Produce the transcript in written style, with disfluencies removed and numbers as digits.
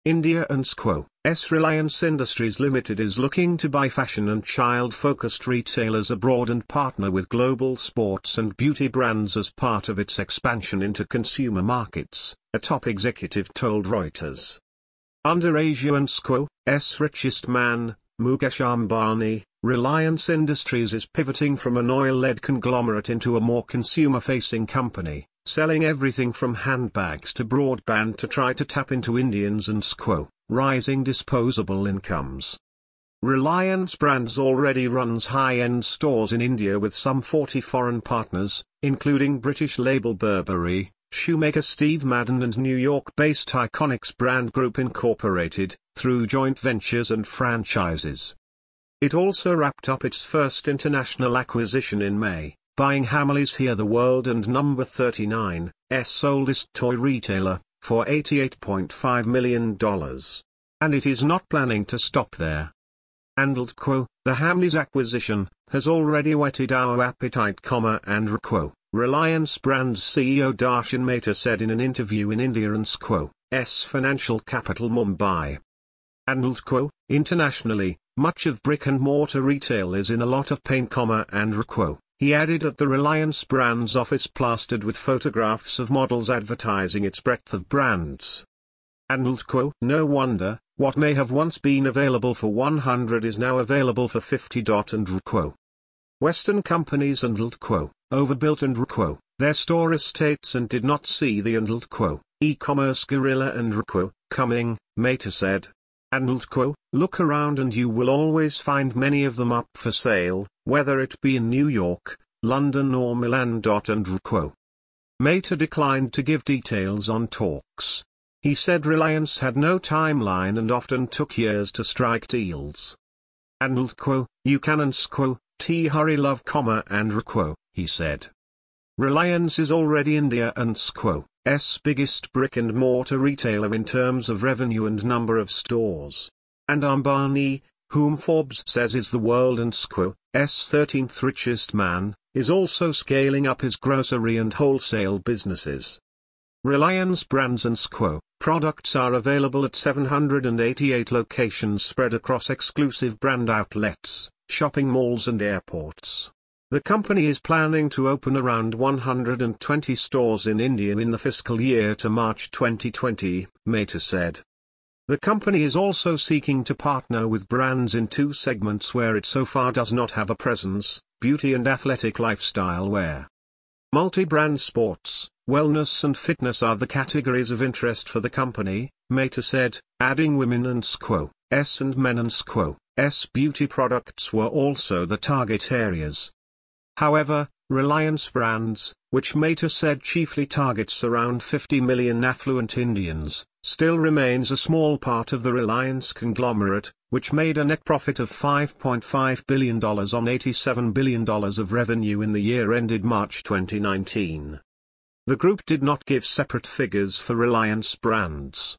India and S. Reliance Industries Limited is looking to buy fashion and child-focused retailers abroad and partner with global sports and beauty brands as part of its expansion into consumer markets, a top executive told Reuters. Under Asia and S. richest man, Mukesh Ambani, Reliance Industries is pivoting from an oil-led conglomerate into a more consumer-facing company, selling everything from handbags to broadband to try to tap into Indians and rising disposable incomes. Reliance Brands already runs high-end stores in India with some 40 foreign partners, including British label Burberry, shoemaker Steve Madden and New York-based Iconics Brand Group Incorporated, through joint ventures and franchises. It also wrapped up its first international acquisition in May, buying Hamleys Here the World and Number 39's oldest toy retailer, for $88.5 million. And it is not planning to stop there. The Hamleys acquisition has already whetted our appetite, and Reliance Brands CEO Darshan Mehta said in an interview in India and S financial capital Mumbai. Internationally, much of brick-and-mortar retail is in a lot of pain, he added at the Reliance Brands office plastered with photographs of models advertising its breadth of brands. No wonder, what may have once been available for 100 is now available for 50. Western companies overbuilt their store estates and did not see the e-commerce gorilla coming, Mehta said. Look around and you will always find many of them up for sale, whether it be in New York, London or Milan. Mehta declined to give details on talks. He said Reliance had no timeline and often took years to strike deals. You can hurry love, he said. Reliance is already India and S biggest brick-and-mortar retailer in terms of revenue and number of stores. And Ambani, whom Forbes says is the world and S 13th richest man, is also scaling up his grocery and wholesale businesses. Reliance Brands and products are available at 788 locations spread across exclusive brand outlets, shopping malls and airports. The company is planning to open around 120 stores in India in the fiscal year to March 2020, Mehta said. The company is also seeking to partner with brands in two segments where it so far does not have a presence: beauty and athletic lifestyle wear. Multi-brand sports, wellness and fitness are the categories of interest for the company, Mehta said, adding women and S and men and S beauty products were also the target areas. However, Reliance Brands, which Mehta said chiefly targets around 50 million affluent Indians, still remains a small part of the Reliance conglomerate, which made a net profit of $5.5 billion on $87 billion of revenue in the year ended March 2019. The group did not give separate figures for Reliance Brands.